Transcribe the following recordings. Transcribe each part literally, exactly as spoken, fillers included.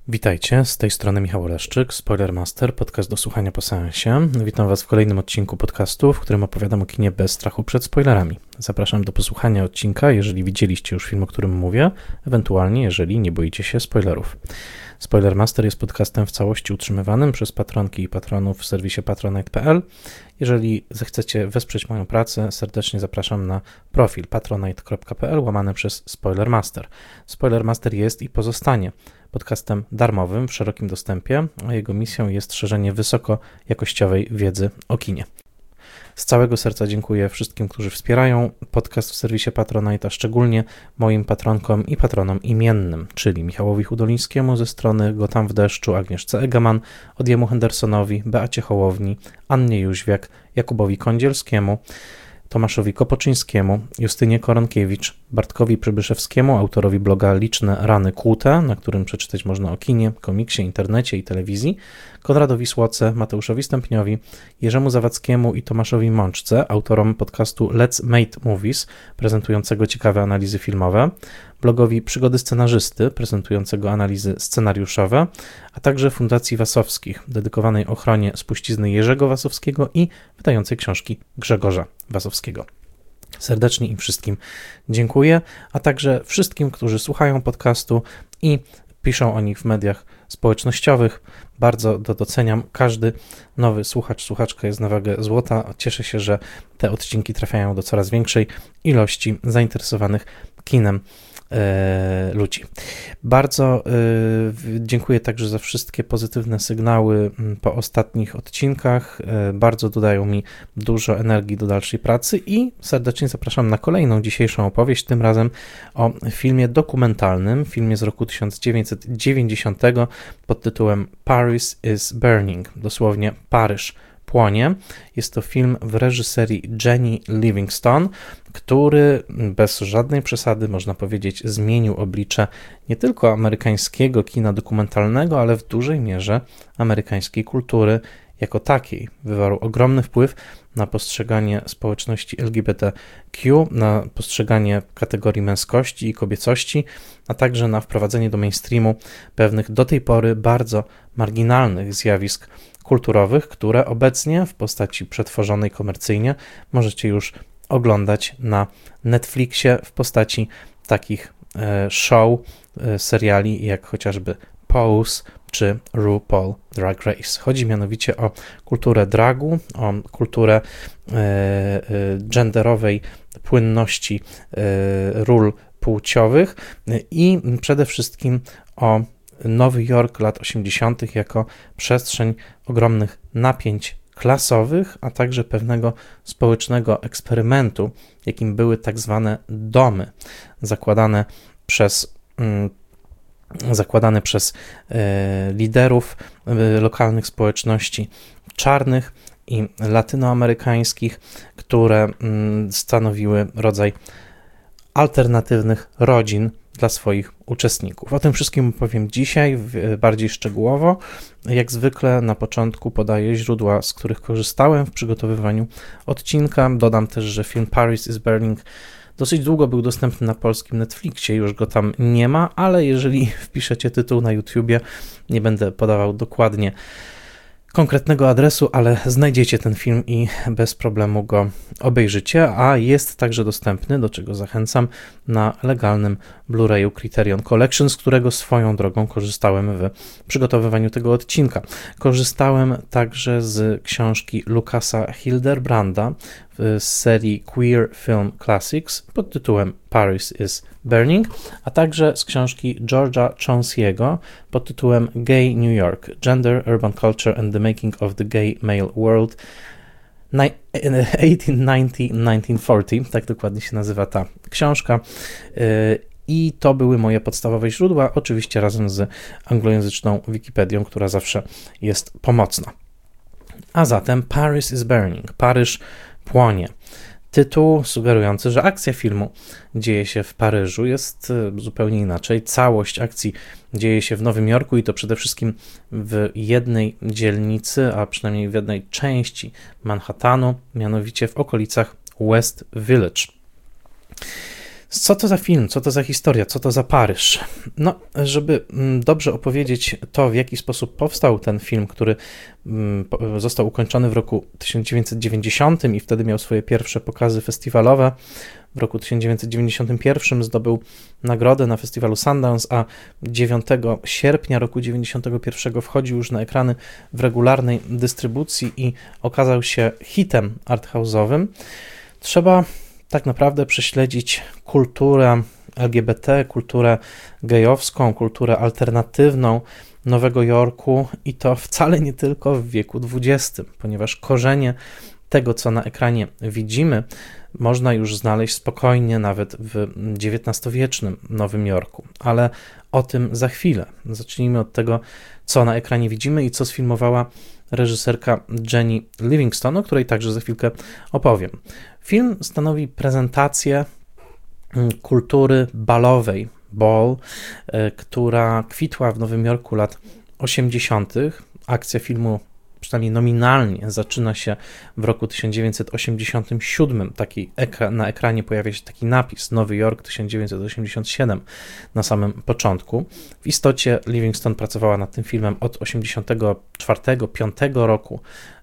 Witajcie, z tej strony Michał Oleszczyk, Spoilermaster, podcast do słuchania po seansie. Witam Was w kolejnym odcinku podcastu, w którym opowiadam o kinie bez strachu przed spoilerami. Zapraszam do posłuchania odcinka, jeżeli widzieliście już film, o którym mówię, ewentualnie jeżeli nie boicie się spoilerów. Spoilermaster jest podcastem w całości utrzymywanym przez patronki i patronów w serwisie patronite kropka p l. Jeżeli zechcecie wesprzeć moją pracę, serdecznie zapraszam na profil patronite kropka p l łamane przez Spoilermaster. Spoilermaster jest i pozostanie podcastem darmowym w szerokim dostępie, a jego misją jest szerzenie wysokojakościowej wiedzy o kinie. Z całego serca dziękuję wszystkim, którzy wspierają podcast w serwisie Patronite, a szczególnie moim patronkom i patronom imiennym, czyli Michałowi Hudolińskiemu ze strony Gotam w deszczu, Agnieszce Egeman, Odiemu Hendersonowi, Beacie Hołowni, Annie Jóźwiak, Jakubowi Kądzielskiemu, Tomaszowi Kopoczyńskiemu, Justynie Koronkiewicz, Bartkowi Przybyszewskiemu, autorowi bloga Liczne Rany Kłute, na którym przeczytać można o kinie, komiksie, internecie i telewizji, Konradowi Słoce, Mateuszowi Stępniowi, Jerzemu Zawadzkiemu i Tomaszowi Mączce, autorom podcastu Let's Made Movies, prezentującego ciekawe analizy filmowe, blogowi Przygody Scenarzysty, prezentującego analizy scenariuszowe, a także Fundacji Wasowskich, dedykowanej ochronie spuścizny Jerzego Wasowskiego i wydającej książki Grzegorza Wasowskiego. Serdecznie im wszystkim dziękuję, a także wszystkim, którzy słuchają podcastu i piszą o nich w mediach społecznościowych. Bardzo to doceniam. Każdy nowy słuchacz, słuchaczka jest na wagę złota. Cieszę się, że te odcinki trafiają do coraz większej ilości zainteresowanych kinem e, ludzi. Bardzo e, dziękuję także za wszystkie pozytywne sygnały po ostatnich odcinkach. E, bardzo dodają mi dużo energii do dalszej pracy i serdecznie zapraszam na kolejną dzisiejszą opowieść, tym razem o filmie dokumentalnym, filmie z roku tysiąc dziewięćset dziewięćdziesiątego pod tytułem Paris is Burning, dosłownie Paryż płonie. Jest to film w reżyserii Jenny Livingston, który bez żadnej przesady, można powiedzieć, zmienił oblicze nie tylko amerykańskiego kina dokumentalnego, ale w dużej mierze amerykańskiej kultury jako takiej. Wywarł ogromny wpływ na postrzeganie społeczności L G B T Q, na postrzeganie kategorii męskości i kobiecości, a także na wprowadzenie do mainstreamu pewnych do tej pory bardzo marginalnych zjawisk kulturowych, które obecnie w postaci przetworzonej komercyjnie możecie już oglądać na Netflixie w postaci takich show, seriali jak chociażby Pose czy RuPaul Drag Race. Chodzi mianowicie o kulturę dragu, o kulturę genderowej płynności ról płciowych i przede wszystkim o Nowy Jork lat osiemdziesiątych jako przestrzeń ogromnych napięć klasowych, a także pewnego społecznego eksperymentu, jakim były tak zwane domy, zakładane przez zakładane przez liderów lokalnych społeczności czarnych i latynoamerykańskich, które stanowiły rodzaj alternatywnych rodzin dla swoich uczestników. O tym wszystkim powiem dzisiaj bardziej szczegółowo. Jak zwykle na początku podaję źródła, z których korzystałem w przygotowywaniu odcinka. Dodam też, że film Paris is Burning dosyć długo był dostępny na polskim Netflixie, już go tam nie ma, ale jeżeli wpiszecie tytuł na YouTubie, nie będę podawał dokładnie konkretnego adresu, ale znajdziecie ten film i bez problemu go obejrzycie, a jest także dostępny, do czego zachęcam, na legalnym Blu-rayu Criterion Collection, z którego swoją drogą korzystałem w przygotowywaniu tego odcinka. Korzystałem także z książki Lucasa Hilderbranda z serii Queer Film Classics pod tytułem Paris is Burning, a także z książki George'a Chauncey'ego pod tytułem Gay New York: Gender, Urban Culture and the Making of the Gay Male World osiemset dziewięćdziesiąt do tysiąc czterysta, tak dokładnie się nazywa ta książka. I to były moje podstawowe źródła, oczywiście razem z anglojęzyczną Wikipedią, która zawsze jest pomocna. A zatem Paris is Burning, Paryż płonie. Tytuł sugerujący, że akcja filmu dzieje się w Paryżu, jest zupełnie inaczej. Całość akcji dzieje się w Nowym Jorku i to przede wszystkim w jednej dzielnicy, a przynajmniej w jednej części Manhattanu, mianowicie w okolicach West Village. Z Co to za film, co to za historia, co to za Paryż? No, żeby dobrze opowiedzieć to, w jaki sposób powstał ten film, który został ukończony w roku tysiąc dziewięćset dziewięćdziesiątym i wtedy miał swoje pierwsze pokazy festiwalowe. W roku tysiąc dziewięćset dziewięćdziesiątym pierwszym zdobył nagrodę na festiwalu Sundance, a dziewiątego sierpnia roku dziewięćdziesiątego pierwszego wchodził już na ekrany w regularnej dystrybucji i okazał się hitem arthouse'owym. Trzeba tak naprawdę prześledzić kulturę L G B T, kulturę gejowską, kulturę alternatywną Nowego Jorku i to wcale nie tylko w wieku dwudziestym, ponieważ korzenie tego, co na ekranie widzimy, można już znaleźć spokojnie nawet w dziewiętnastowiecznym Nowym Jorku, ale o tym za chwilę. Zacznijmy od tego, co na ekranie widzimy i co sfilmowała reżyserka Jenny Livingston, o której także za chwilkę opowiem. Film stanowi prezentację kultury balowej, ball, która kwitła w Nowym Jorku lat osiemdziesiątych. Akcja filmu, przynajmniej nominalnie, zaczyna się w roku tysiąc dziewięćset osiemdziesiątym siódmym. Taki ekran, na ekranie pojawia się taki napis Nowy Jork tysiąc dziewięćset osiemdziesiąt siedem na samym początku. W istocie Livingston pracowała nad tym filmem od osiemdziesiątego czwartego piątego roku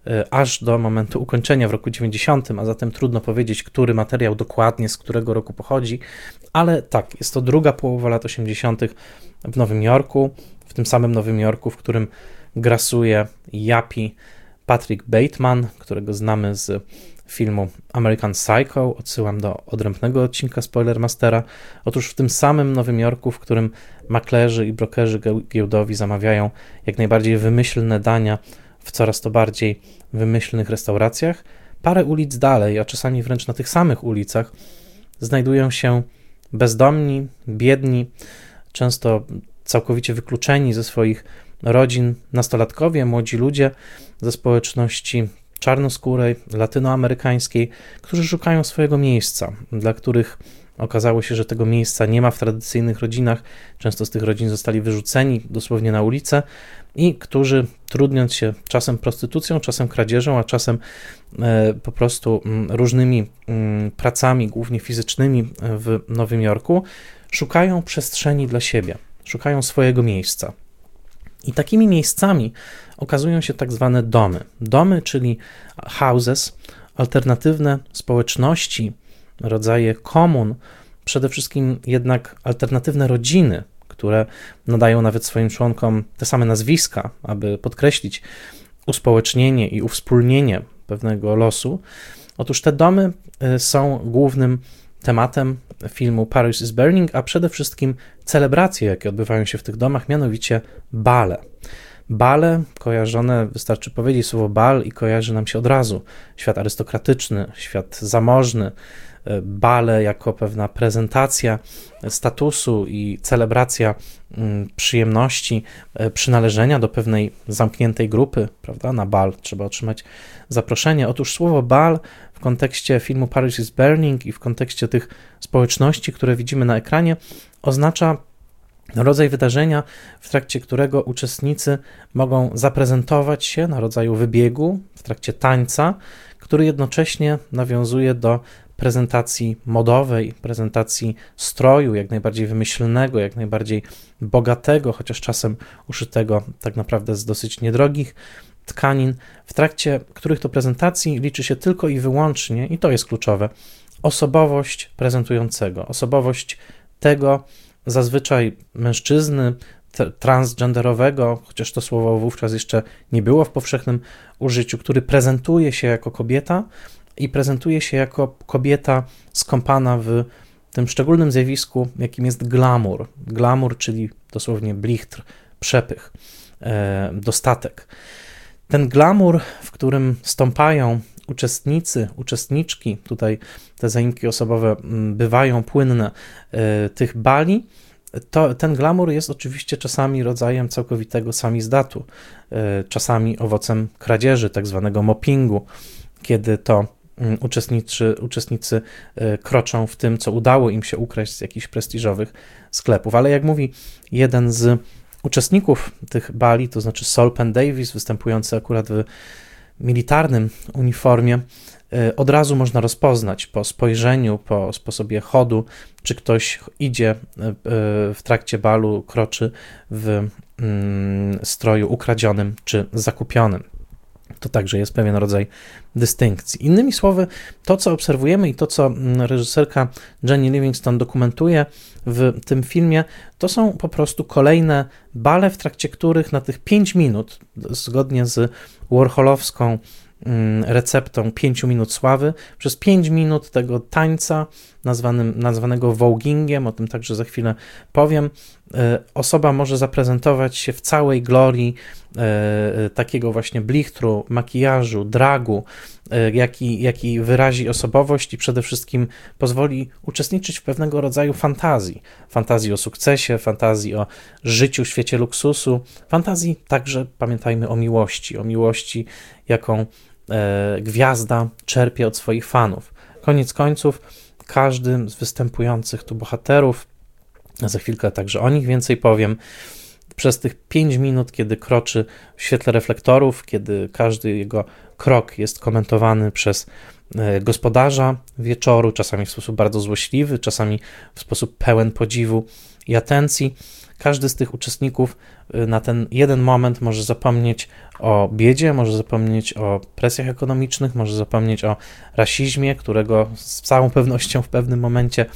aż do momentu ukończenia w roku dziewięćdziesiątym, a zatem trudno powiedzieć, który materiał dokładnie z którego roku pochodzi, ale tak, jest to druga połowa lat osiemdziesiątych w Nowym Jorku, w tym samym Nowym Jorku, w którym grasuje japi Patrick Bateman, którego znamy z filmu American Psycho. Odsyłam do odrębnego odcinka Spoilermastera. Otóż w tym samym Nowym Jorku, w którym maklerzy i brokerzy giełdowi zamawiają jak najbardziej wymyślne dania w coraz to bardziej wymyślnych restauracjach, parę ulic dalej, a czasami wręcz na tych samych ulicach, znajdują się bezdomni, biedni, często całkowicie wykluczeni ze swoich rodzin nastolatkowie, młodzi ludzie ze społeczności czarnoskórej, latynoamerykańskiej, którzy szukają swojego miejsca, dla których okazało się, że tego miejsca nie ma w tradycyjnych rodzinach, często z tych rodzin zostali wyrzuceni dosłownie na ulicę i którzy, trudniąc się czasem prostytucją, czasem kradzieżą, a czasem e, po prostu m, różnymi m, pracami, głównie fizycznymi w Nowym Jorku, szukają przestrzeni dla siebie, szukają swojego miejsca. I takimi miejscami okazują się tak zwane domy. Domy, czyli houses, alternatywne społeczności, rodzaje komun, przede wszystkim jednak alternatywne rodziny, które nadają nawet swoim członkom te same nazwiska, aby podkreślić uspołecznienie i uwspólnienie pewnego losu. Otóż te domy są głównym tematem filmu Paris is Burning, a przede wszystkim celebracje, jakie odbywają się w tych domach, mianowicie bale. Bale kojarzone, wystarczy powiedzieć słowo bal i kojarzy nam się od razu świat arystokratyczny, świat zamożny, bale jako pewna prezentacja statusu i celebracja przyjemności, przynależenia do pewnej zamkniętej grupy, prawda? Na bal trzeba otrzymać zaproszenie. Otóż słowo bal w kontekście filmu Paris is Burning i w kontekście tych społeczności, które widzimy na ekranie, oznacza rodzaj wydarzenia, w trakcie którego uczestnicy mogą zaprezentować się na rodzaju wybiegu w trakcie tańca, który jednocześnie nawiązuje do prezentacji modowej, prezentacji stroju, jak najbardziej wymyślnego, jak najbardziej bogatego, chociaż czasem uszytego tak naprawdę z dosyć niedrogich tkanin, w trakcie których to prezentacji liczy się tylko i wyłącznie, i to jest kluczowe, osobowość prezentującego, osobowość tego zazwyczaj mężczyzny transgenderowego, chociaż to słowo wówczas jeszcze nie było w powszechnym użyciu, który prezentuje się jako kobieta i prezentuje się jako kobieta skąpana w tym szczególnym zjawisku, jakim jest glamour. Glamour, czyli dosłownie blichtr, przepych, e, dostatek. Ten glamour, w którym stąpają uczestnicy, uczestniczki, tutaj te zaimki osobowe bywają płynne, e, tych bali, to ten glamour jest oczywiście czasami rodzajem całkowitego samizdatu, e, czasami owocem kradzieży, tak zwanego moppingu, kiedy to Uczestnicy, uczestnicy kroczą w tym, co udało im się ukraść z jakichś prestiżowych sklepów. Ale jak mówi jeden z uczestników tych bali, to znaczy Saul Penn Davis, występujący akurat w militarnym uniformie, od razu można rozpoznać po spojrzeniu, po sposobie chodu, czy ktoś idzie w trakcie balu, kroczy w stroju ukradzionym czy zakupionym. To także jest pewien rodzaj dystynkcji. Innymi słowy, to co obserwujemy i to co reżyserka Jenny Livingston dokumentuje w tym filmie, to są po prostu kolejne bale, w trakcie których na tych pięć minut, zgodnie z warholowską receptą pięciu minut sławy, przez pięć minut tego tańca nazwanym, nazwanego voguingiem, o tym także za chwilę powiem, osoba może zaprezentować się w całej glorii takiego właśnie blichtru, makijażu, dragu, jaki, jaki wyrazi osobowość i przede wszystkim pozwoli uczestniczyć w pewnego rodzaju fantazji. Fantazji o sukcesie, fantazji o życiu w świecie luksusu, fantazji także, pamiętajmy, o miłości, o miłości, jaką e, gwiazda czerpie od swoich fanów. Koniec końców, każdy z występujących tu bohaterów, a za chwilkę także o nich więcej powiem, przez tych pięć minut, kiedy kroczy w świetle reflektorów, kiedy każdy jego krok jest komentowany przez gospodarza wieczoru, czasami w sposób bardzo złośliwy, czasami w sposób pełen podziwu i atencji, każdy z tych uczestników na ten jeden moment może zapomnieć o biedzie, może zapomnieć o presjach ekonomicznych, może zapomnieć o rasizmie, którego z całą pewnością w pewnym momencie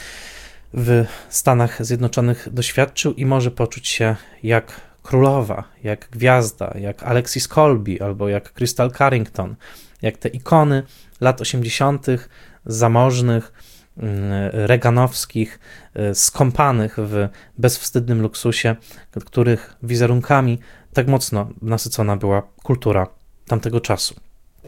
w Stanach Zjednoczonych doświadczył i może poczuć się jak królowa, jak gwiazda, jak Alexis Colby albo jak Crystal Carrington, jak te ikony lat osiemdziesiątych, zamożnych, reganowskich, skąpanych w bezwstydnym luksusie, których wizerunkami tak mocno nasycona była kultura tamtego czasu.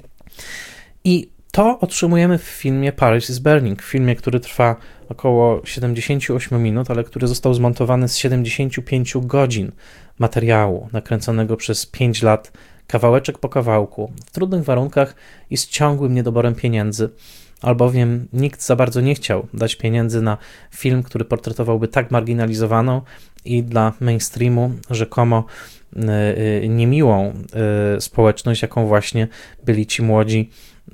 I to otrzymujemy w filmie Paris is Burning, w filmie, który trwa około siedemdziesiąt osiem minut, ale który został zmontowany z siedemdziesięciu pięciu godzin materiału, nakręconego przez pięć lat, kawałeczek po kawałku, w trudnych warunkach i z ciągłym niedoborem pieniędzy, albowiem nikt za bardzo nie chciał dać pieniędzy na film, który portretowałby tak marginalizowaną i dla mainstreamu rzekomo niemiłą społeczność, jaką właśnie byli ci młodzi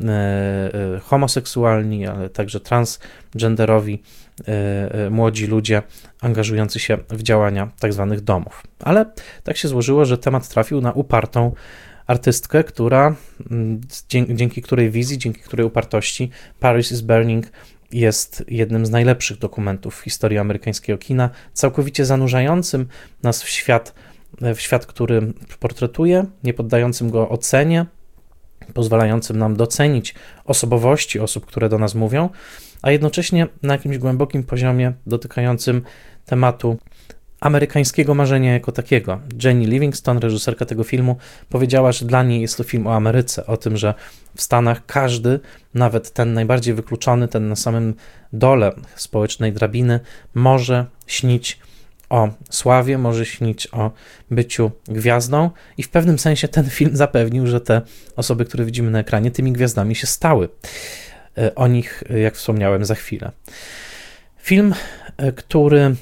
homoseksualni, ale także transgenderowi młodzi ludzie angażujący się w działania tak zwanych domów. Ale tak się złożyło, że temat trafił na upartą artystkę, która dzięki, dzięki której wizji, dzięki której upartości Paris is Burning jest jednym z najlepszych dokumentów w historii amerykańskiego kina, całkowicie zanurzającym nas w świat, w świat, który portretuje, nie poddającym go ocenie, pozwalającym nam docenić osobowości osób, które do nas mówią, a jednocześnie na jakimś głębokim poziomie dotykającym tematu amerykańskiego marzenia jako takiego. Jenny Livingston, reżyserka tego filmu, powiedziała, że dla niej jest to film o Ameryce, o tym, że w Stanach każdy, nawet ten najbardziej wykluczony, ten na samym dole społecznej drabiny, może śnić o sławie, może śnić o byciu gwiazdą i w pewnym sensie ten film zapewnił, że te osoby, które widzimy na ekranie, tymi gwiazdami się stały. O nich, jak wspomniałem, za chwilę. Film, który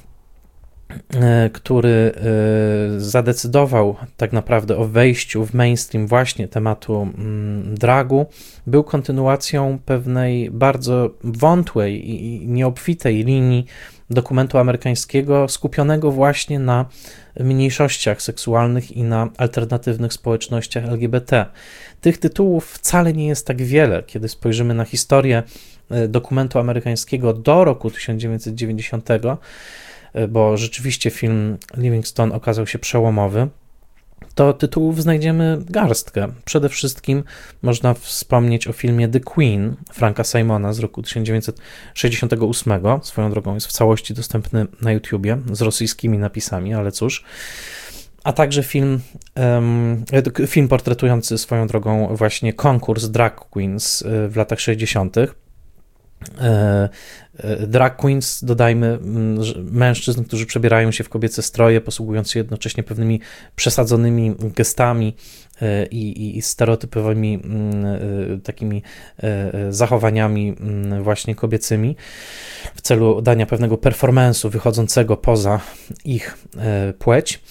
który zadecydował tak naprawdę o wejściu w mainstream właśnie tematu dragu, był kontynuacją pewnej bardzo wątłej i nieobfitej linii dokumentu amerykańskiego skupionego właśnie na mniejszościach seksualnych i na alternatywnych społecznościach L G B T. Tych tytułów wcale nie jest tak wiele, kiedy spojrzymy na historię dokumentu amerykańskiego do roku tysiąc dziewięćset dziewięćdziesiątego, bo rzeczywiście film Livingston okazał się przełomowy, to tytułów znajdziemy garstkę. Przede wszystkim można wspomnieć o filmie The Queen Franka Simona z roku tysiąc dziewięćset sześćdziesiątego ósmego. Swoją drogą jest w całości dostępny na YouTubie z rosyjskimi napisami, ale cóż. A także film, um, film portretujący swoją drogą właśnie konkurs drag queens w latach sześćdziesiątych. Drag queens, dodajmy, mężczyzn, którzy przebierają się w kobiece stroje, posługując się jednocześnie pewnymi przesadzonymi gestami i, i stereotypowymi takimi zachowaniami właśnie kobiecymi w celu dania pewnego performance'u wychodzącego poza ich płeć.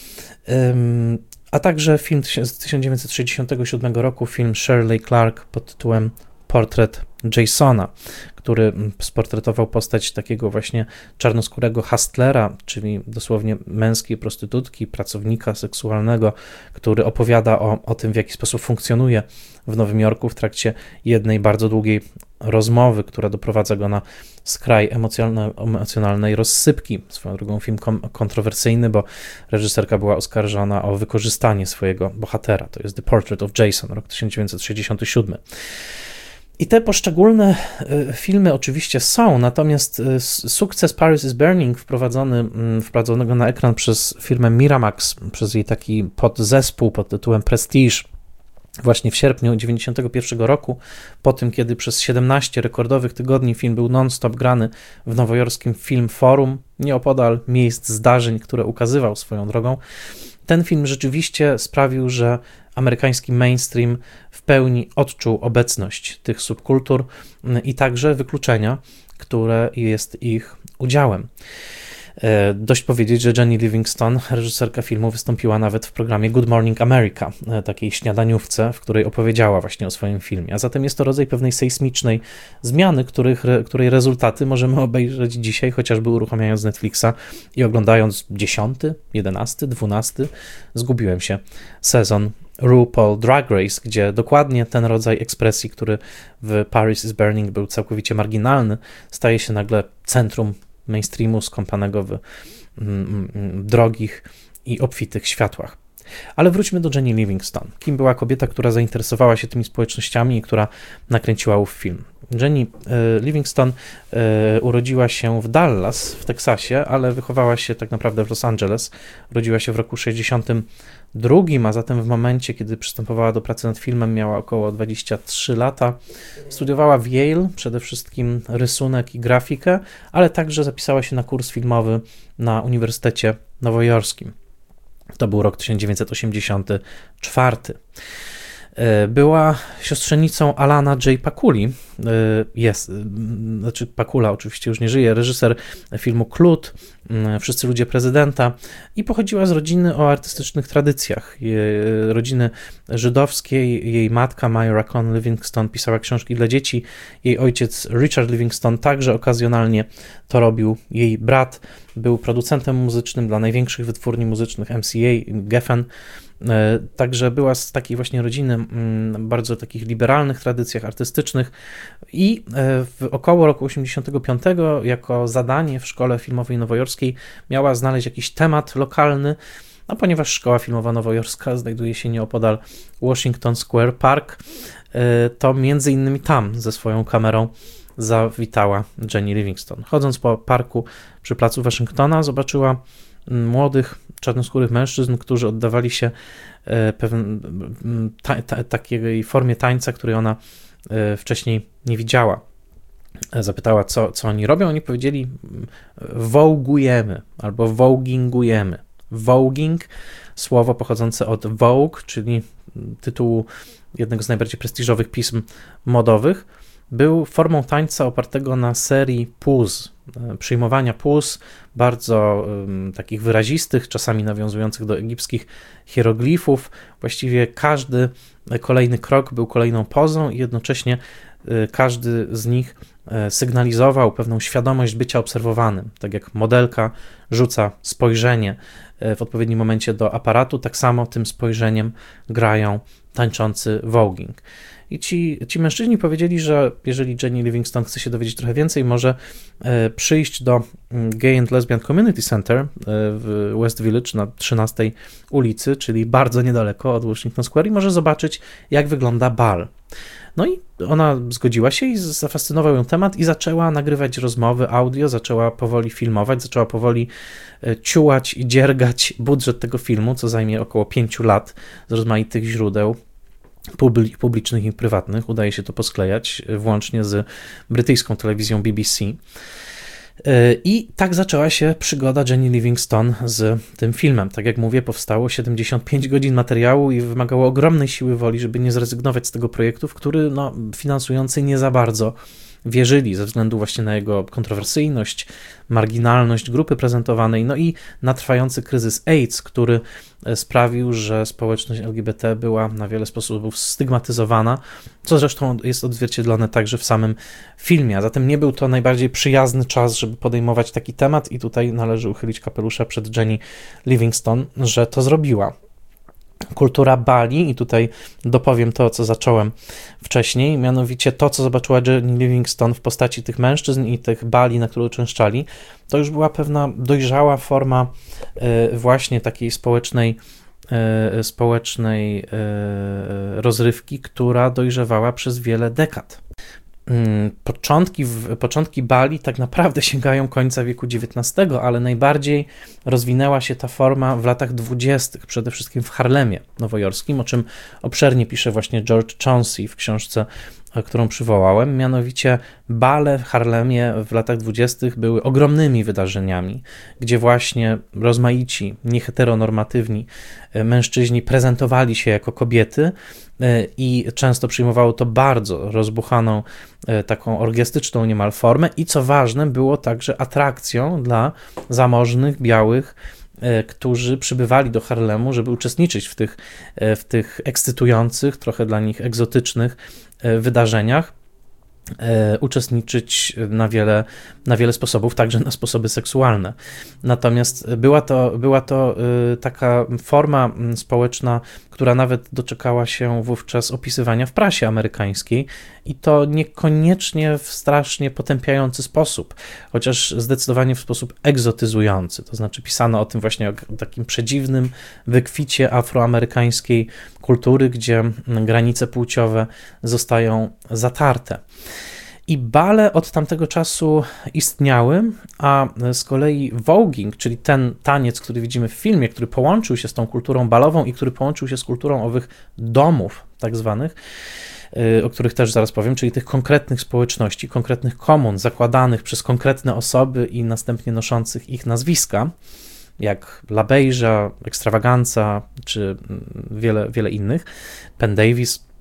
A także film z tysiąc dziewięćset sześćdziesiątego siódmego roku, film Shirley Clark pod tytułem Portret Jasona, który sportretował postać takiego właśnie czarnoskórego hustlera, czyli dosłownie męskiej prostytutki, pracownika seksualnego, który opowiada o, o tym, w jaki sposób funkcjonuje w Nowym Jorku w trakcie jednej bardzo długiej rozmowy, która doprowadza go na skraj emocjonalnej rozsypki. Swoją drogą film kontrowersyjny, bo reżyserka była oskarżona o wykorzystanie swojego bohatera. To jest The Portrait of Jason, rok tysiąc dziewięćset sześćdziesiąty siódmy. I te poszczególne filmy oczywiście są, natomiast sukces Paris is Burning wprowadzony, wprowadzonego na ekran przez firmę Miramax, przez jej taki podzespół pod tytułem Prestige, właśnie w sierpniu dziewięćdziesiątego pierwszego roku, po tym, kiedy przez siedemnaście rekordowych tygodni film był non-stop grany w nowojorskim Film Forum, nieopodal miejsc zdarzeń, które ukazywał swoją drogą, ten film rzeczywiście sprawił, że amerykański mainstream w pełni odczuł obecność tych subkultur i także wykluczenia, które jest ich udziałem. Dość powiedzieć, że Jenny Livingston, reżyserka filmu, wystąpiła nawet w programie Good Morning America, takiej śniadaniówce, w której opowiedziała właśnie o swoim filmie. A zatem jest to rodzaj pewnej sejsmicznej zmiany, których, której rezultaty możemy obejrzeć dzisiaj, chociażby uruchamiając Netflixa i oglądając dziesiąty, jedenasty, dwunasty, zgubiłem się, sezon RuPaul Drag Race, gdzie dokładnie ten rodzaj ekspresji, który w Paris is Burning był całkowicie marginalny, staje się nagle centrum mainstreamu skąpanego w drogich i obfitych światłach. Ale wróćmy do Jenny Livingston. Kim była kobieta, która zainteresowała się tymi społecznościami i która nakręciła ów film? Jenny Livingston urodziła się w Dallas w Teksasie, ale wychowała się tak naprawdę w Los Angeles. Urodziła się w roku sześćdziesiątym drugim, a zatem w momencie, kiedy przystępowała do pracy nad filmem, miała około dwadzieścia trzy lata. Studiowała w Yale przede wszystkim rysunek i grafikę, ale także zapisała się na kurs filmowy na Uniwersytecie Nowojorskim. To był rok tysiąc dziewięćset osiemdziesiąty czwarty. Była siostrzenicą Alana J. Pakuli, jest, znaczy Pakula oczywiście już nie żyje, reżyser filmu Klut, Wszyscy ludzie prezydenta, i pochodziła z rodziny o artystycznych tradycjach, rodziny żydowskiej. Jej matka Myra Cohn Livingston pisała książki dla dzieci, jej ojciec Richard Livingston także okazjonalnie to robił, jej brat był producentem muzycznym dla największych wytwórni muzycznych M C A, Geffen. Także była z takiej właśnie rodziny, bardzo takich liberalnych tradycjach artystycznych, i w około roku osiemdziesiątego piątego jako zadanie w Szkole Filmowej Nowojorskiej miała znaleźć jakiś temat lokalny, a ponieważ Szkoła Filmowa Nowojorska znajduje się nieopodal Washington Square Park, to między innymi tam ze swoją kamerą zawitała Jenny Livingston. Chodząc po parku przy placu Waszyngtona, zobaczyła młodych, czarnoskórych mężczyzn, którzy oddawali się pewnej ta, ta, takiej formie tańca, której ona wcześniej nie widziała. Zapytała, co, co oni robią. Oni powiedzieli: wołgujemy albo voguingujemy. Voguing, słowo pochodzące od Vogue, czyli tytułu jednego z najbardziej prestiżowych pism modowych, był formą tańca opartego na serii póz, przyjmowania póz, bardzo um, takich wyrazistych, czasami nawiązujących do egipskich hieroglifów. Właściwie każdy kolejny krok był kolejną pozą i jednocześnie y, każdy z nich y, sygnalizował pewną świadomość bycia obserwowanym. Tak jak modelka rzuca spojrzenie y, w odpowiednim momencie do aparatu, tak samo tym spojrzeniem grają tańczący voguing. I ci, ci mężczyźni powiedzieli, że jeżeli Jenny Livingston chce się dowiedzieć trochę więcej, może e, przyjść do Gay and Lesbian Community Center e, w West Village na trzynastej ulicy, czyli bardzo niedaleko od Washington Square, i może zobaczyć, jak wygląda bal. No i ona zgodziła się i zafascynował ją temat i zaczęła nagrywać rozmowy audio, zaczęła powoli filmować, zaczęła powoli ciułać i dziergać budżet tego filmu, co zajmie około pięciu lat z rozmaitych źródeł publicznych i prywatnych. Udaje się to posklejać, włącznie z brytyjską telewizją B B C. I tak zaczęła się przygoda Jenny Livingston z tym filmem. Tak jak mówię, powstało siedemdziesiąt pięć godzin materiału i wymagało ogromnej siły woli, żeby nie zrezygnować z tego projektu, w który no, finansujący nie za bardzo wierzyli ze względu właśnie na jego kontrowersyjność, marginalność grupy prezentowanej, no i na trwający kryzys AIDS, który sprawił, że społeczność L G B T była na wiele sposobów stygmatyzowana, co zresztą jest odzwierciedlone także w samym filmie, a zatem nie był to najbardziej przyjazny czas, żeby podejmować taki temat i tutaj należy uchylić kapelusza przed Jenny Livingston, że to zrobiła. Kultura Bali, i tutaj dopowiem to, co zacząłem wcześniej, mianowicie to, co zobaczyła Jenny Livingston w postaci tych mężczyzn i tych Bali, na które uczęszczali, to już była pewna dojrzała forma właśnie takiej społecznej, społecznej rozrywki, która dojrzewała przez wiele dekad. Początki, początki Bali tak naprawdę sięgają końca wieku dziewiętnastego, ale najbardziej rozwinęła się ta forma w latach dwudziestych, przede wszystkim w Harlemie nowojorskim, o czym obszernie pisze właśnie George Chauncey w książce, którą przywołałem. Mianowicie bale w Harlemie w latach dwudziestych były ogromnymi wydarzeniami, gdzie właśnie rozmaici, nieheteronormatywni mężczyźni prezentowali się jako kobiety i często przyjmowało to bardzo rozbuchaną, taką orgiastyczną niemal formę i co ważne, było także atrakcją dla zamożnych, białych, którzy przybywali do Harlemu, żeby uczestniczyć w tych, w tych ekscytujących, trochę dla nich egzotycznych wydarzeniach, uczestniczyć na wiele, na wiele sposobów, także na sposoby seksualne. Natomiast była to, była to taka forma społeczna, która nawet doczekała się wówczas opisywania w prasie amerykańskiej i to niekoniecznie w strasznie potępiający sposób, chociaż zdecydowanie w sposób egzotyzujący. To znaczy pisano o tym właśnie o takim przedziwnym wykwicie afroamerykańskiej kultury, gdzie granice płciowe zostają zatarte. I bale od tamtego czasu istniały, a z kolei voguing, czyli ten taniec, który widzimy w filmie, który połączył się z tą kulturą balową i który połączył się z kulturą owych domów tak zwanych, o których też zaraz powiem, czyli tych konkretnych społeczności, konkretnych komun zakładanych przez konkretne osoby i następnie noszących ich nazwiska, jak LaBeija, Extravaganza czy wiele, wiele innych, Penn Davis.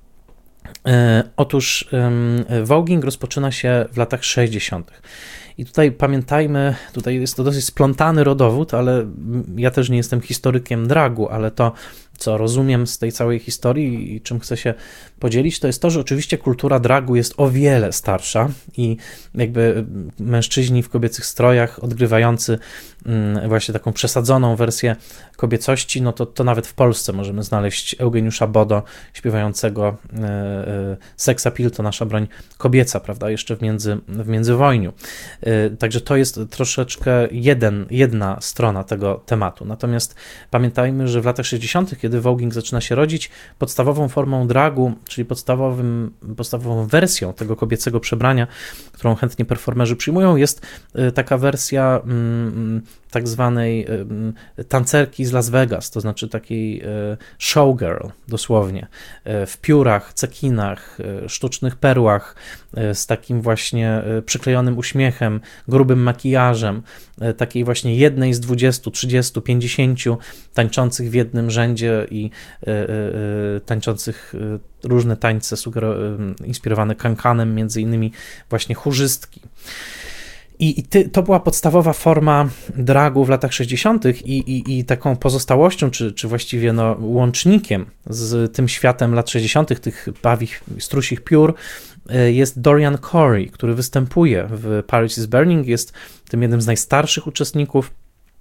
Otóż voguing rozpoczyna się w latach sześćdziesiątych. I tutaj pamiętajmy, tutaj jest to dosyć splątany rodowód, ale ja też nie jestem historykiem dragu, ale to, co rozumiem z tej całej historii i czym chcę się podzielić, to jest to, że oczywiście kultura dragu jest o wiele starsza i jakby mężczyźni w kobiecych strojach odgrywający właśnie taką przesadzoną wersję kobiecości, no to, to nawet w Polsce możemy znaleźć Eugeniusza Bodo śpiewającego Sex Appeal to nasza broń kobieca, prawda, jeszcze w, między, w międzywojniu. Także to jest troszeczkę jeden, jedna strona tego tematu. Natomiast pamiętajmy, że w latach sześćdziesiątych, kiedy voguing zaczyna się rodzić, podstawową formą dragu, czyli podstawowym, podstawową wersją tego kobiecego przebrania, którą chętnie performerzy przyjmują, jest taka wersja mm, tak zwanej tancerki z Las Vegas, to znaczy takiej showgirl dosłownie, w piórach, cekinach, sztucznych perłach, z takim właśnie przyklejonym uśmiechem, grubym makijażem, takiej właśnie jednej z dwudziestu, trzydziestu, pięćdziesięciu tańczących w jednym rzędzie i tańczących różne tańce inspirowane kankanem, między innymi właśnie chórzystki. I, i ty, to była podstawowa forma dragu w latach sześćdziesiątych i, i, i taką pozostałością, czy, czy właściwie no, łącznikiem z tym światem lat sześćdziesiątych, tych bawich, strusich piór, jest Dorian Corey, który występuje w Paris is Burning, jest tym jednym z najstarszych uczestników,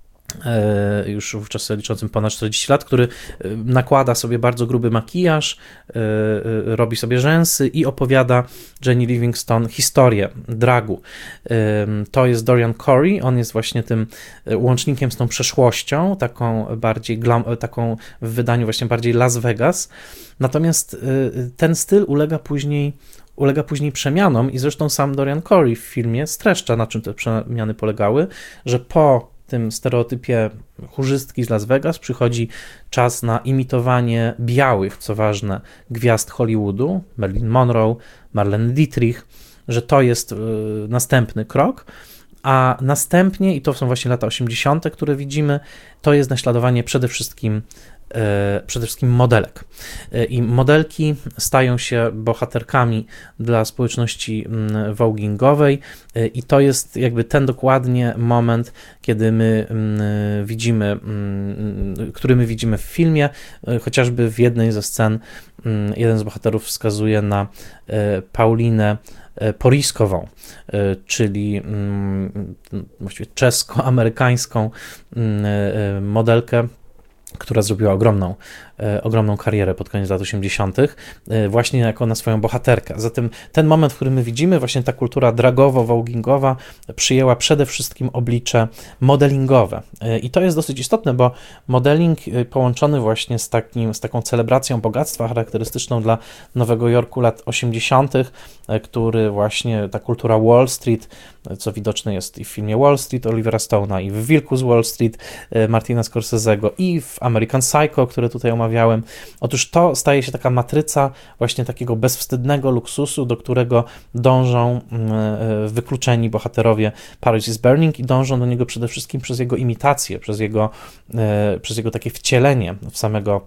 już wówczas liczącym ponad czterdzieści lat, który nakłada sobie bardzo gruby makijaż, robi sobie rzęsy i opowiada Jenny Livingston historię dragu. To jest Dorian Corey, on jest właśnie tym łącznikiem z tą przeszłością, taką bardziej glam, taką w wydaniu właśnie bardziej Las Vegas. Natomiast ten styl ulega później ulega później przemianom i zresztą sam Dorian Corey w filmie streszcza, na czym te przemiany polegały, że po tym stereotypie chórzystki z Las Vegas przychodzi czas na imitowanie białych, co ważne, gwiazd Hollywoodu, Marilyn Monroe, Marlene Dietrich, że to jest następny krok, a następnie, i to są właśnie lata osiemdziesiąte, które widzimy, to jest naśladowanie przede wszystkim przede wszystkim modelek. I modelki stają się bohaterkami dla społeczności voguingowej i to jest jakby ten dokładnie moment, kiedy my widzimy, który my widzimy w filmie, chociażby w jednej ze scen jeden z bohaterów wskazuje na Paulinę Poriskową, czyli właściwie czesko-amerykańską modelkę, która zrobiła ogromną, ogromną karierę pod koniec lat osiemdziesiątych, właśnie jako na swoją bohaterkę. Zatem ten moment, w którym my widzimy, właśnie ta kultura dragowo-voguingowa przyjęła przede wszystkim oblicze modelingowe. I to jest dosyć istotne, bo modeling połączony właśnie z, takim, z taką celebracją bogactwa charakterystyczną dla Nowego Jorku lat osiemdziesiątych, który właśnie ta kultura Wall Street, co widoczne jest i w filmie Wall Street Olivera Stone'a, i w Wilku z Wall Street Martina Scorsese'ego, i w American Psycho, które tutaj omawiałem. Otóż to staje się taka matryca właśnie takiego bezwstydnego luksusu, do którego dążą wykluczeni bohaterowie Paris is Burning i dążą do niego przede wszystkim przez jego imitację, przez jego, przez jego takie wcielenie w samego,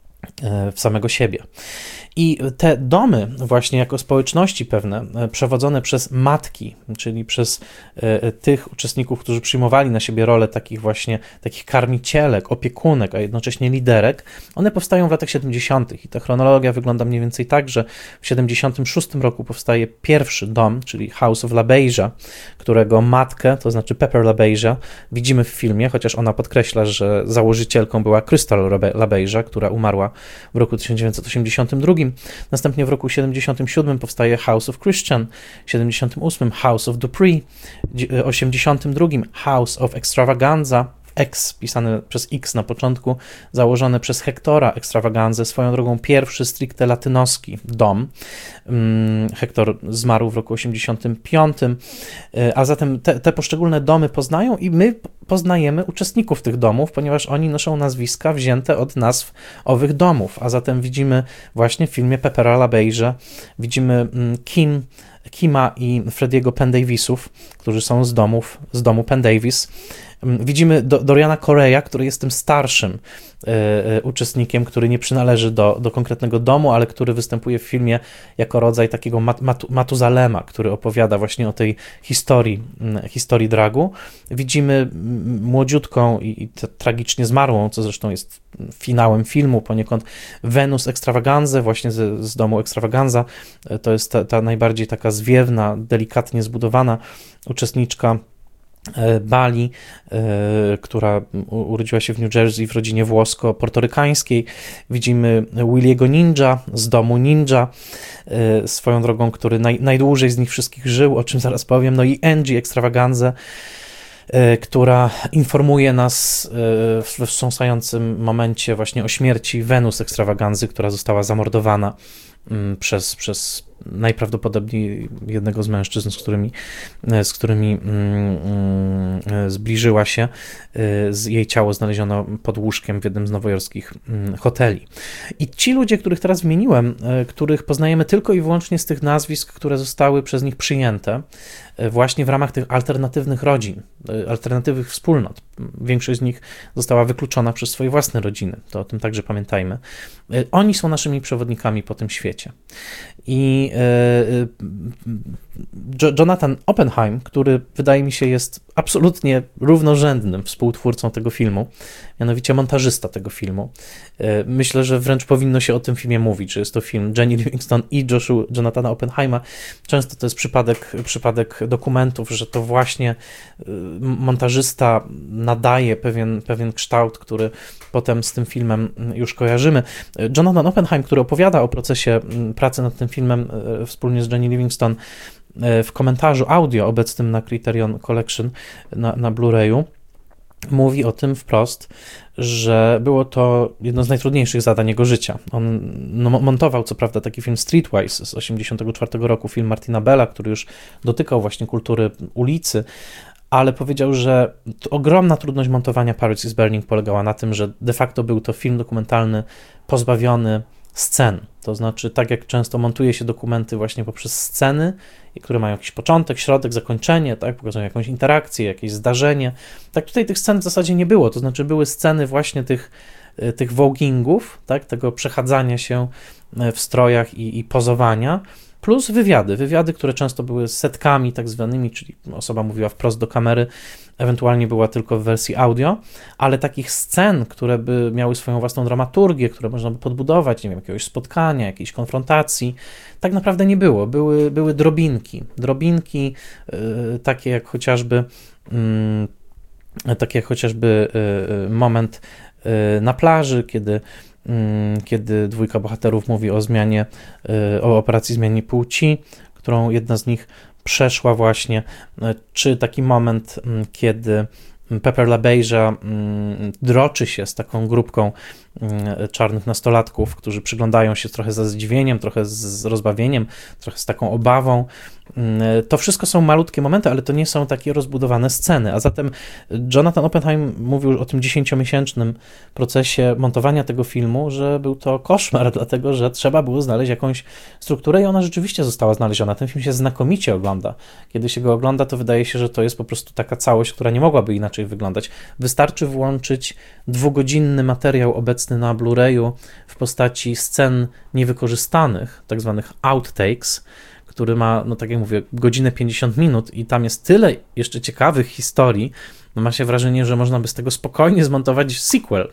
w samego siebie. I te domy właśnie jako społeczności pewne, przewodzone przez matki, czyli przez tych uczestników, którzy przyjmowali na siebie rolę takich właśnie, takich karmicielek, opiekunek, a jednocześnie liderek, one powstają w latach siedemdziesiątych i ta chronologia wygląda mniej więcej tak, że w siedemdziesiątym szóstym roku powstaje pierwszy dom, czyli House of LaBeija, którego matkę, to znaczy Pepper LaBeija, widzimy w filmie, chociaż ona podkreśla, że założycielką była Crystal LaBeija, która umarła w roku tysiąc dziewięćset osiemdziesiątym drugim. Następnie w roku siedemdziesiątym siódmym powstaje House of Christian, siedemdziesiątym ósmym House of Dupree, osiemdziesiątym drugim House of Extravaganza, X pisane przez X na początku, założone przez Hectora Extravaganza, swoją drogą pierwszy stricte latynoski dom. Hector zmarł w roku osiemdziesiątym piątym, a zatem te, te poszczególne domy poznają i my poznajemy uczestników tych domów, ponieważ oni noszą nazwiska wzięte od nazw owych domów, a zatem widzimy właśnie w filmie Peppera LaBeija, widzimy Kim, Kima i Frediego Pendavisów, którzy są z domów, z domu Pendavis. Widzimy Do, Doriana Correya, który jest tym starszym y, y, uczestnikiem, który nie przynależy do, do konkretnego domu, ale który występuje w filmie jako rodzaj takiego mat, mat, Matuzalema, który opowiada właśnie o tej historii, y, historii dragu. Widzimy młodziutką i, i tragicznie zmarłą, co zresztą jest finałem filmu poniekąd, Wenus Extravaganza, właśnie z, z domu Extravaganza. To jest ta, ta najbardziej taka zwiewna, delikatnie zbudowana uczestniczka Bali, która urodziła się w New Jersey w rodzinie włosko-portorykańskiej. Widzimy Williego Ninja z domu Ninja, swoją drogą, który naj, najdłużej z nich wszystkich żył, o czym zaraz powiem. No i Angie Extravaganza, która informuje nas we wstrząsającym momencie właśnie o śmierci Wenus Extravaganzy, która została zamordowana przez, przez najprawdopodobniej jednego z mężczyzn, z którymi, z którymi zbliżyła się. Jej ciało znaleziono pod łóżkiem w jednym z nowojorskich hoteli. I ci ludzie, których teraz wymieniłem, których poznajemy tylko i wyłącznie z tych nazwisk, które zostały przez nich przyjęte, właśnie w ramach tych alternatywnych rodzin, alternatywnych wspólnot. Większość z nich została wykluczona przez swoje własne rodziny, to o tym także pamiętajmy. Oni są naszymi przewodnikami po tym świecie. I Jonathan Oppenheim, który wydaje mi się jest absolutnie równorzędnym współtwórcą tego filmu, mianowicie montażysta tego filmu. Myślę, że wręcz powinno się o tym filmie mówić, że jest to film Jenny Livingston i Joshua, Jonathana Oppenheima. Często to jest przypadek, przypadek dokumentów, że to właśnie montażysta nadaje pewien, pewien kształt, który potem z tym filmem już kojarzymy. Jonathan Oppenheim, który opowiada o procesie pracy nad tym filmem wspólnie z Jenny Livingston w komentarzu audio obecnym na Criterion Collection na, na Blu-rayu, mówi o tym wprost, że było to jedno z najtrudniejszych zadań jego życia. On no, montował co prawda taki film Streetwise z osiemdziesiątego czwartego roku, film Martina Bella, który już dotykał właśnie kultury ulicy, ale powiedział, że ogromna trudność montowania Paris is Burning polegała na tym, że de facto był to film dokumentalny pozbawiony scen. To znaczy, tak jak często montuje się dokumenty właśnie poprzez sceny, które mają jakiś początek, środek, zakończenie, tak, pokazują jakąś interakcję, jakieś zdarzenie. Tak tutaj tych scen w zasadzie nie było, to znaczy były sceny właśnie tych, tych vogingów, tak, tego przechadzania się w strojach i, i pozowania, plus wywiady, wywiady, które często były setkami tak zwanymi, czyli osoba mówiła wprost do kamery, ewentualnie była tylko w wersji audio, ale takich scen, które by miały swoją własną dramaturgię, które można by podbudować, nie wiem, jakiegoś spotkania, jakiejś konfrontacji, tak naprawdę nie było. Były, były drobinki, drobinki yy, takie jak chociażby yy, takie jak chociażby yy, moment yy, na plaży, kiedy kiedy dwójka bohaterów mówi o zmianie, o operacji zmiany płci, którą jedna z nich przeszła właśnie, czy taki moment, kiedy Pepper LaBeija droczy się z taką grupką czarnych nastolatków, którzy przyglądają się trochę ze zdziwieniem, trochę z rozbawieniem, trochę z taką obawą. To wszystko są malutkie momenty, ale to nie są takie rozbudowane sceny. A zatem Jonathan Oppenheim mówił o tym dziesięciomiesięcznym procesie montowania tego filmu, że był to koszmar, dlatego że trzeba było znaleźć jakąś strukturę i ona rzeczywiście została znaleziona. Ten film się znakomicie ogląda. Kiedy się go ogląda, to wydaje się, że to jest po prostu taka całość, która nie mogłaby inaczej wyglądać. Wystarczy włączyć dwugodzinny materiał obecny na Blu-rayu w postaci scen niewykorzystanych, tak zwanych outtakes, który ma, no tak jak mówię, godzinę pięćdziesiąt minut i tam jest tyle jeszcze ciekawych historii, no ma się wrażenie, że można by z tego spokojnie zmontować sequel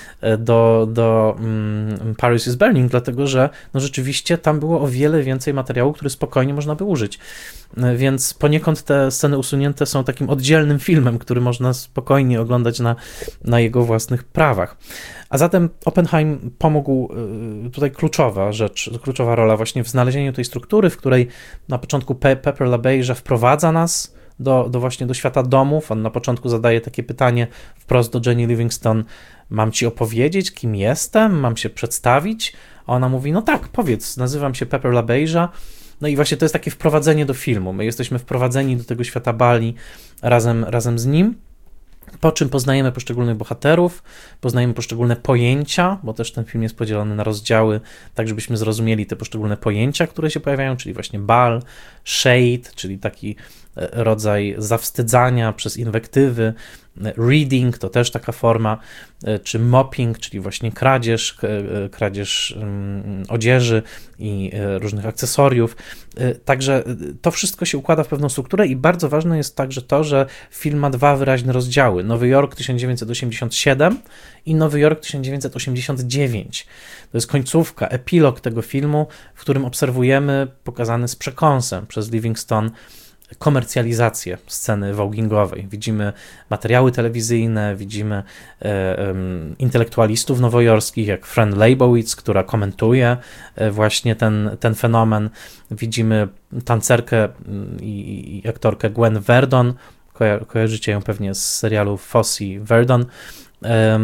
do, do um, Paris is Burning, dlatego że no rzeczywiście tam było o wiele więcej materiału, który spokojnie można by użyć. Więc poniekąd te sceny usunięte są takim oddzielnym filmem, który można spokojnie oglądać na, na jego własnych prawach. A zatem Oppenheim pomógł, tutaj kluczowa rzecz, kluczowa rola właśnie w znalezieniu tej struktury, w której na początku Pe- Pepper LaBeija wprowadza nas do, do właśnie do świata domów. On na początku zadaje takie pytanie wprost do Jenny Livingston: mam ci opowiedzieć, kim jestem? Mam się przedstawić? A ona mówi: no tak, powiedz, nazywam się Pepper LaBeija. No i właśnie to jest takie wprowadzenie do filmu. My jesteśmy wprowadzeni do tego świata bali razem, razem z nim, po czym poznajemy poszczególnych bohaterów, poznajemy poszczególne pojęcia, bo też ten film jest podzielony na rozdziały, tak żebyśmy zrozumieli te poszczególne pojęcia, które się pojawiają, czyli właśnie bal, shade, czyli taki rodzaj zawstydzania przez inwektywy, reading to też taka forma, czy mopping, czyli właśnie kradzież, kradzież odzieży i różnych akcesoriów. Także to wszystko się układa w pewną strukturę i bardzo ważne jest także to, że film ma dwa wyraźne rozdziały: Nowy Jork tysiąc dziewięćset osiemdziesiąt siedem i Nowy Jork tysiąc dziewięćset osiemdziesiąt dziewięć. To jest końcówka, epilog tego filmu, w którym obserwujemy, pokazany z przekąsem przez Livingston, komercjalizację sceny voguingowej. Widzimy materiały telewizyjne, widzimy e, um, intelektualistów nowojorskich, jak Fran Lebowitz, która komentuje e, właśnie ten, ten fenomen. Widzimy tancerkę i, i aktorkę Gwen Verdon, Koja- kojarzycie ją pewnie z serialu Fosse Verdon, e,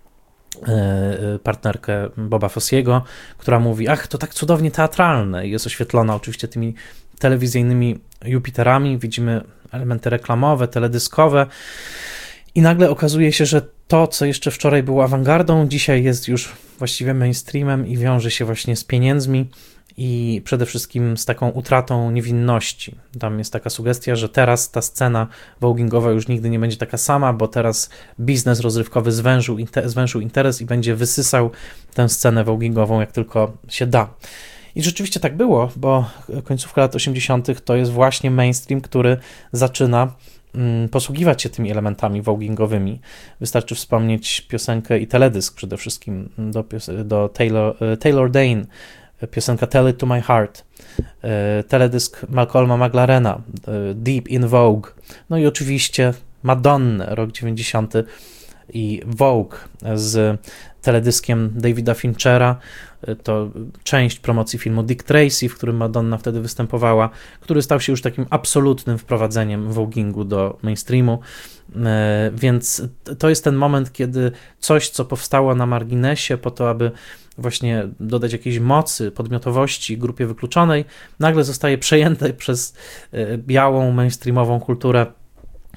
e, partnerkę Boba Fossiego, która mówi: ach, to tak cudownie teatralne. I jest oświetlona oczywiście tymi telewizyjnymi Jupiterami, widzimy elementy reklamowe, teledyskowe i nagle okazuje się, że to, co jeszcze wczoraj było awangardą, dzisiaj jest już właściwie mainstreamem i wiąże się właśnie z pieniędzmi i przede wszystkim z taką utratą niewinności. Tam jest taka sugestia, że teraz ta scena voguingowa już nigdy nie będzie taka sama, bo teraz biznes rozrywkowy zwężył, zwężył interes i będzie wysysał tę scenę voguingową jak tylko się da. I rzeczywiście tak było, bo końcówka lat osiemdziesiątych to jest właśnie mainstream, który zaczyna mm, posługiwać się tymi elementami voguingowymi. Wystarczy wspomnieć piosenkę i teledysk przede wszystkim do, do Taylor, Taylor Dane, piosenka Tell It To My Heart, teledysk Malcolma McLarena, Deep in Vogue, no i oczywiście Madonna, rok dziewięćdziesiąty i Vogue z teledyskiem Davida Finchera. To część promocji filmu Dick Tracy, w którym Madonna wtedy występowała, który stał się już takim absolutnym wprowadzeniem voguingu do mainstreamu, więc to jest ten moment, kiedy coś, co powstało na marginesie po to, aby właśnie dodać jakiejś mocy, podmiotowości grupie wykluczonej, nagle zostaje przejęte przez białą, mainstreamową kulturę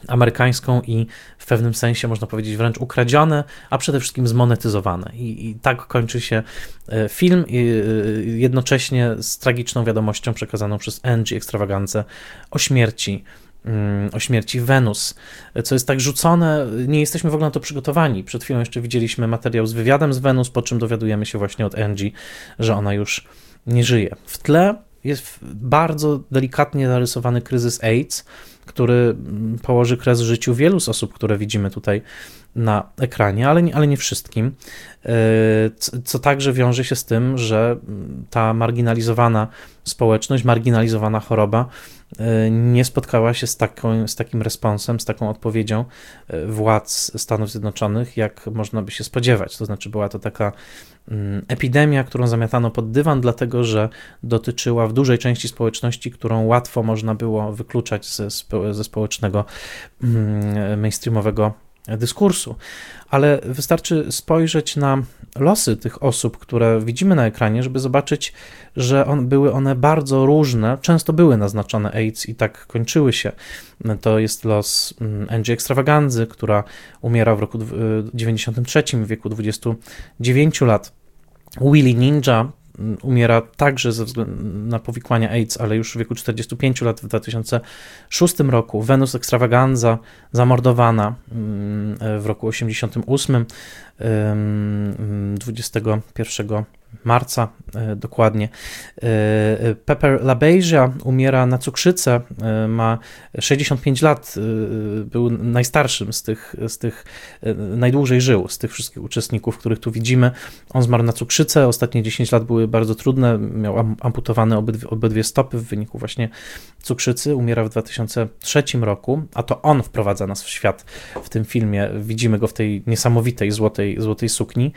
amerykańską i w pewnym sensie, można powiedzieć, wręcz ukradzione, a przede wszystkim zmonetyzowane. I, i tak kończy się film, jednocześnie z tragiczną wiadomością przekazaną przez Angie Extravaganza o śmierci o śmierci Wenus, co jest tak rzucone, nie jesteśmy w ogóle na to przygotowani. Przed chwilą jeszcze widzieliśmy materiał z wywiadem z Wenus, po czym dowiadujemy się właśnie od Angie, że ona już nie żyje. W tle jest bardzo delikatnie narysowany kryzys AIDS, który położy kres życiu wielu z osób, które widzimy tutaj na ekranie, ale nie, ale nie wszystkim, co także wiąże się z tym, że ta marginalizowana społeczność, marginalizowana choroba nie spotkała się z, taką, z takim responsem, z taką odpowiedzią władz Stanów Zjednoczonych, jak można by się spodziewać. To znaczy była to taka epidemia, którą zamiatano pod dywan, dlatego że dotyczyła w dużej części społeczności, którą łatwo można było wykluczać ze, ze społecznego mainstreamowego dyskursu. Ale wystarczy spojrzeć na losy tych osób, które widzimy na ekranie, żeby zobaczyć, że on, były one bardzo różne, często były naznaczone AIDS i tak kończyły się. To jest los Angie Extravaganzy, która umiera w roku dziewięćdziesiątym trzecim w wieku dwudziestu dziewięciu lat. Willie Ninja umiera także ze względu na powikłania AIDS, ale już w wieku czterdziestu pięciu lat w dwa tysiące szóstym roku. Venus Extravaganza zamordowana w roku osiemdziesiątym ósmym, dwudziestego pierwszego marca dokładnie. Pepper LaBeija umiera na cukrzycę, ma sześćdziesiąt pięć lat, był najstarszym z tych, z tych, najdłużej żył z tych wszystkich uczestników, których tu widzimy. On zmarł na cukrzycę, ostatnie dziesięć lat były bardzo trudne, miał amputowane obydwie, obydwie stopy w wyniku właśnie cukrzycy, umiera w dwa tysiące trzecim roku, a to on wprowadza nas w świat w tym filmie, widzimy go w tej niesamowitej złotej, złotej sukni.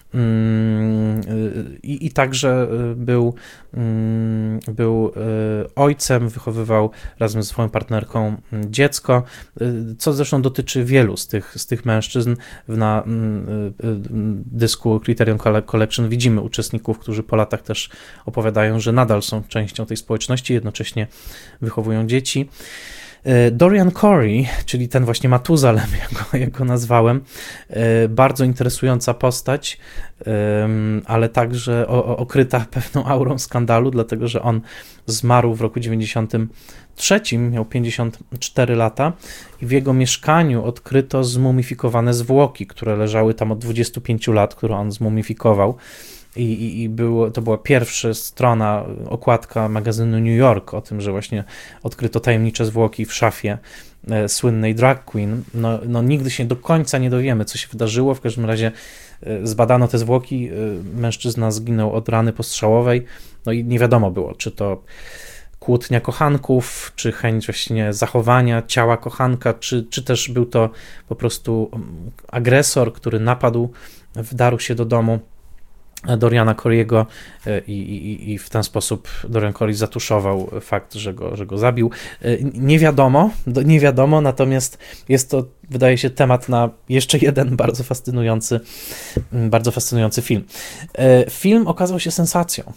I, i także był, był ojcem, wychowywał razem ze swoją partnerką dziecko, co zresztą dotyczy wielu z tych, z tych mężczyzn. Na dysku Criterion Collection widzimy uczestników, którzy po latach też opowiadają, że nadal są częścią tej społeczności, jednocześnie wychowują dzieci. Dorian Corey, czyli ten właśnie Matuzalem, jak go, jak go nazwałem, bardzo interesująca postać, ale także okryta pewną aurą skandalu, dlatego że on zmarł w roku dziewięćdziesiątym trzecim, miał pięćdziesiąt cztery lata i w jego mieszkaniu odkryto zmumifikowane zwłoki, które leżały tam od dwudziestu pięciu lat, które on zmumifikował. I, i, i było, to była pierwsza strona, okładka magazynu New York o tym, że właśnie odkryto tajemnicze zwłoki w szafie e, słynnej drag queen. No, no nigdy się do końca nie dowiemy, co się wydarzyło. W każdym razie e, zbadano te zwłoki, e, mężczyzna zginął od rany postrzałowej, no i nie wiadomo było, czy to kłótnia kochanków, czy chęć właśnie zachowania ciała kochanka, czy, czy też był to po prostu agresor, który napadł, wdarł się do domu Doriana Corey'ego i, i, i w ten sposób Dorian Corey zatuszował fakt, że go, że go zabił. Nie wiadomo, nie wiadomo, natomiast jest to, wydaje się, temat na jeszcze jeden bardzo fascynujący, bardzo fascynujący film. Film okazał się sensacją.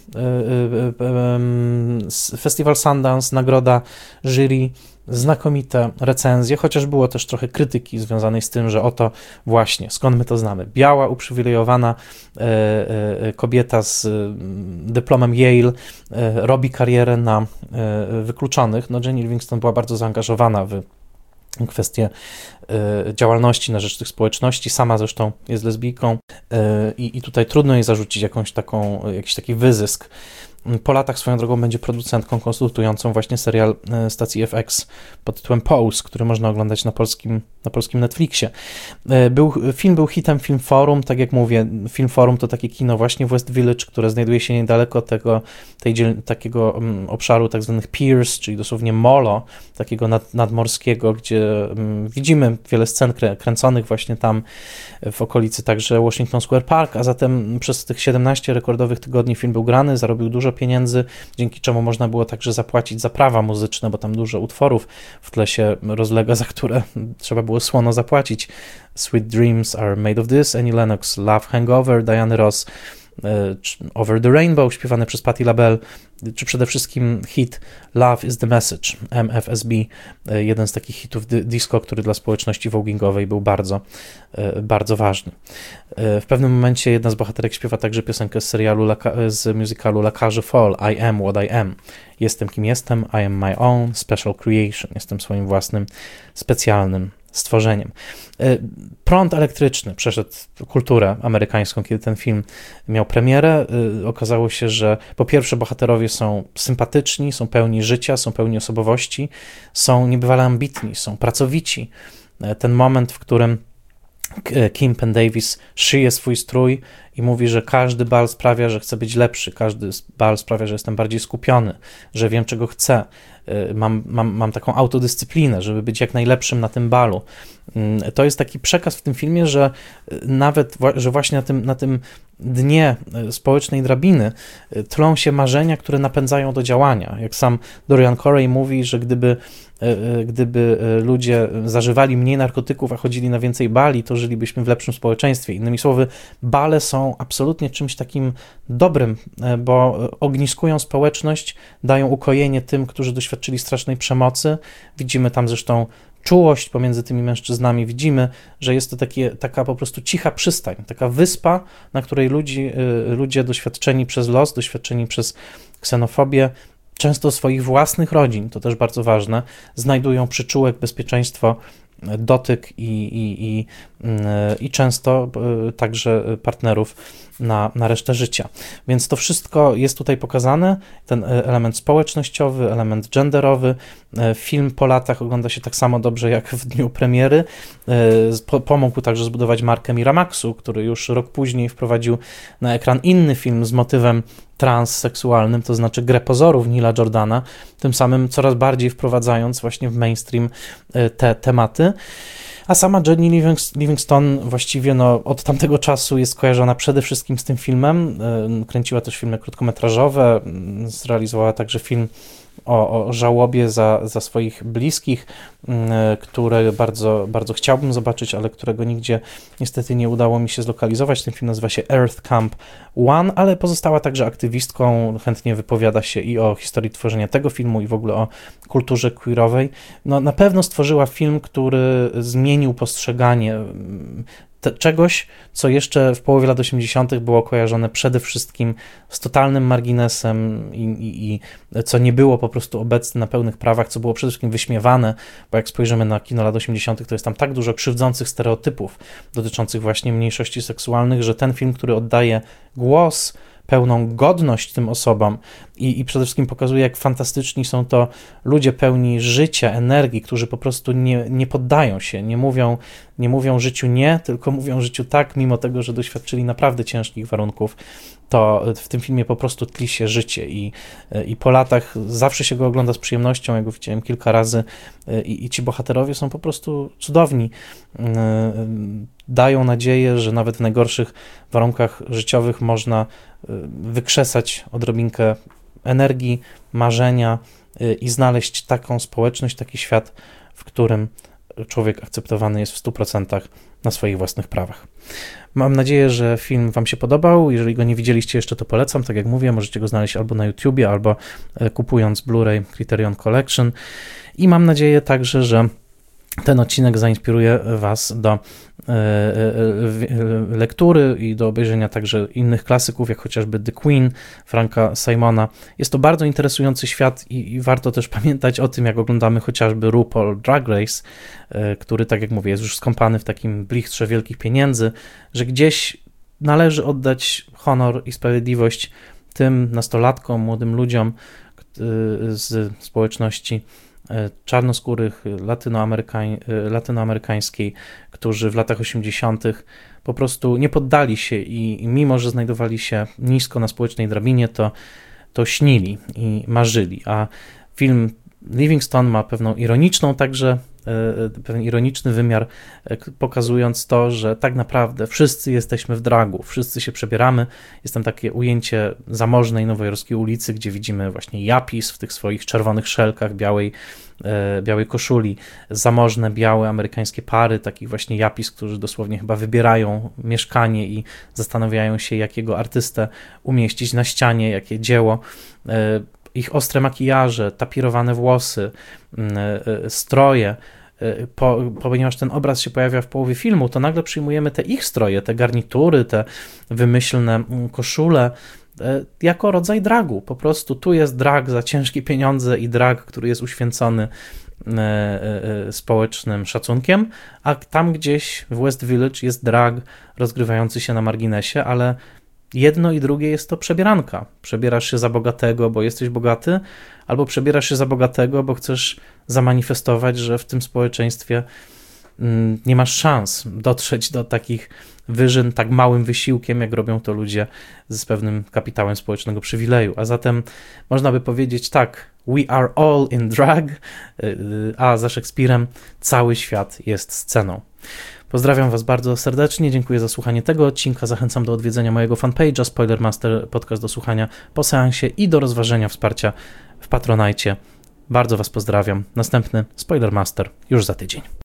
Festiwal Sundance, nagroda jury, znakomite recenzje, chociaż było też trochę krytyki związanej z tym, że oto właśnie, skąd my to znamy, biała, uprzywilejowana e, e, kobieta z dyplomem Yale e, robi karierę na e, wykluczonych. No Jenny Livingston była bardzo zaangażowana w kwestie e, działalności na rzecz tych społeczności, sama zresztą jest lesbijką e, i, i tutaj trudno jej zarzucić jakąś taką, jakiś taki wyzysk. Po latach swoją drogą będzie producentką konsultującą właśnie serial stacji F X pod tytułem Pose, który można oglądać na polskim, na polskim Netflixie. Był, film był hitem Film Forum, tak jak mówię, Film Forum to takie kino właśnie w West Village, które znajduje się niedaleko tego, tej, takiego um, obszaru tak zwanych piers, czyli dosłownie molo, takiego nad, nadmorskiego, gdzie um, widzimy wiele scen krę, kręconych właśnie tam w okolicy także Washington Square Park, a zatem przez tych siedemnaście rekordowych tygodni film był grany, zarobił dużo pieniędzy, dzięki czemu można było także zapłacić za prawa muzyczne, bo tam dużo utworów w tle się rozlega, za które trzeba było słono zapłacić. Sweet Dreams Are Made of This, Annie Lennox, Love Hangover, Diana Ross, Over the Rainbow śpiewany przez Patti LaBelle, czy przede wszystkim hit Love is the Message, M F S B, jeden z takich hitów disco, który dla społeczności voguingowej był bardzo, bardzo ważny. W pewnym momencie jedna z bohaterek śpiewa także piosenkę z serialu, z musicalu La Cage aux Folles, I am what I am. Jestem kim jestem, I am my own special creation. Jestem swoim własnym, specjalnym stworzeniem. Prąd elektryczny przeszedł kulturę amerykańską, kiedy ten film miał premierę. Okazało się, że po pierwsze bohaterowie są sympatyczni, są pełni życia, są pełni osobowości, są niebywale ambitni, są pracowici. Ten moment, w którym Kim Penn Davis szyje swój strój i mówi, że każdy bal sprawia, że chcę być lepszy, każdy bal sprawia, że jestem bardziej skupiony, że wiem, czego chcę, mam, mam, mam taką autodyscyplinę, żeby być jak najlepszym na tym balu. To jest taki przekaz w tym filmie, że nawet, że właśnie na tym, na tym dnie społecznej drabiny tlą się marzenia, które napędzają do działania. Jak sam Dorian Corey mówi, że gdyby gdyby ludzie zażywali mniej narkotyków, a chodzili na więcej bali, to żylibyśmy w lepszym społeczeństwie. Innymi słowy, bale są absolutnie czymś takim dobrym, bo ogniskują społeczność, dają ukojenie tym, którzy doświadczyli strasznej przemocy. Widzimy tam zresztą czułość pomiędzy tymi mężczyznami. Widzimy, że jest to takie, taka po prostu cicha przystań, taka wyspa, na której ludzi, ludzie doświadczeni przez los, doświadczeni przez ksenofobię, często swoich własnych rodzin, to też bardzo ważne, znajdują przyczółek, bezpieczeństwo, dotyk i, i, i, i często także partnerów na, na resztę życia. Więc to wszystko jest tutaj pokazane, ten element społecznościowy, element genderowy. Film po latach ogląda się tak samo dobrze jak w dniu premiery. Pomógł także zbudować markę Miramaxu, który już rok później wprowadził na ekran inny film z motywem transseksualnym, to znaczy Grę pozorów Neila Jordana, tym samym coraz bardziej wprowadzając właśnie w mainstream te tematy. A sama Jenny Livingston właściwie no, od tamtego czasu jest kojarzona przede wszystkim z tym filmem. Kręciła też filmy krótkometrażowe, zrealizowała także film o, o żałobie za, za swoich bliskich, które bardzo, bardzo chciałbym zobaczyć, ale którego nigdzie niestety nie udało mi się zlokalizować. Ten film nazywa się Earth Camp One, ale pozostała także aktywistką, chętnie wypowiada się i o historii tworzenia tego filmu i w ogóle o kulturze queerowej. No, na pewno stworzyła film, który zmienił postrzeganie Te, czegoś, co jeszcze w połowie lat osiemdziesiątych było kojarzone przede wszystkim z totalnym marginesem i, i, i co nie było po prostu obecne na pełnych prawach, co było przede wszystkim wyśmiewane, bo jak spojrzymy na kino lat osiemdziesiątych, to jest tam tak dużo krzywdzących stereotypów dotyczących właśnie mniejszości seksualnych, że ten film, który oddaje głos, pełną godność tym osobom i, i przede wszystkim pokazuje, jak fantastyczni są to ludzie pełni życia, energii, którzy po prostu nie, nie poddają się, nie mówią, nie mówią życiu nie, tylko mówią życiu tak, mimo tego, że doświadczyli naprawdę ciężkich warunków, to w tym filmie po prostu tli się życie i, i po latach zawsze się go ogląda z przyjemnością, ja go widziałem kilka razy i, i ci bohaterowie są po prostu cudowni. Dają nadzieję, że nawet w najgorszych warunkach życiowych można wykrzesać odrobinkę energii, marzenia i znaleźć taką społeczność, taki świat, w którym człowiek akceptowany jest w stu procentach na swoich własnych prawach. Mam nadzieję, że film wam się podobał. Jeżeli go nie widzieliście jeszcze, to polecam. Tak jak mówię, możecie go znaleźć albo na YouTubie, albo kupując Blu-ray Criterion Collection. I mam nadzieję także, że ten odcinek zainspiruje was do lektury i do obejrzenia także innych klasyków, jak chociażby The Queen, Franka Simona. Jest to bardzo interesujący świat i, i warto też pamiętać o tym, jak oglądamy chociażby RuPaul Drag Race, który, tak jak mówię, jest już skąpany w takim blichtrze wielkich pieniędzy, że gdzieś należy oddać honor i sprawiedliwość tym nastolatkom, młodym ludziom z społeczności czarnoskórych, latynoamerykań, latynoamerykańskiej, którzy w latach osiemdziesiątych po prostu nie poddali się i, i mimo, że znajdowali się nisko na społecznej drabinie, to, to śnili i marzyli. A film Livingston ma pewną ironiczną także pewien ironiczny wymiar, pokazując to, że tak naprawdę wszyscy jesteśmy w dragu, wszyscy się przebieramy. Jest tam takie ujęcie zamożnej nowojorskiej ulicy, gdzie widzimy właśnie Japis w tych swoich czerwonych szelkach, białej, białej koszuli, zamożne, białe amerykańskie pary, takich właśnie Japis, którzy dosłownie chyba wybierają mieszkanie i zastanawiają się, jakiego artystę umieścić na ścianie, jakie dzieło. Ich ostre makijaże, tapirowane włosy, stroje, po, ponieważ ten obraz się pojawia w połowie filmu, to nagle przyjmujemy te ich stroje, te garnitury, te wymyślne koszule jako rodzaj dragu. Po prostu tu jest drag za ciężkie pieniądze i drag, który jest uświęcony społecznym szacunkiem, a tam gdzieś w West Village jest drag rozgrywający się na marginesie, ale jedno i drugie jest to przebieranka. Przebierasz się za bogatego, bo jesteś bogaty, albo przebierasz się za bogatego, bo chcesz zamanifestować, że w tym społeczeństwie nie masz szans dotrzeć do takich wyżyn tak małym wysiłkiem, jak robią to ludzie z pewnym kapitałem społecznego przywileju. A zatem można by powiedzieć tak, we are all in drag, a za Szekspirem cały świat jest sceną. Pozdrawiam Was bardzo serdecznie, dziękuję za słuchanie tego odcinka, zachęcam do odwiedzenia mojego fanpage'a Spoilermaster, podcast do słuchania po seansie i do rozważenia wsparcia w Patronite. Bardzo Was pozdrawiam. Następny Spoilermaster już za tydzień.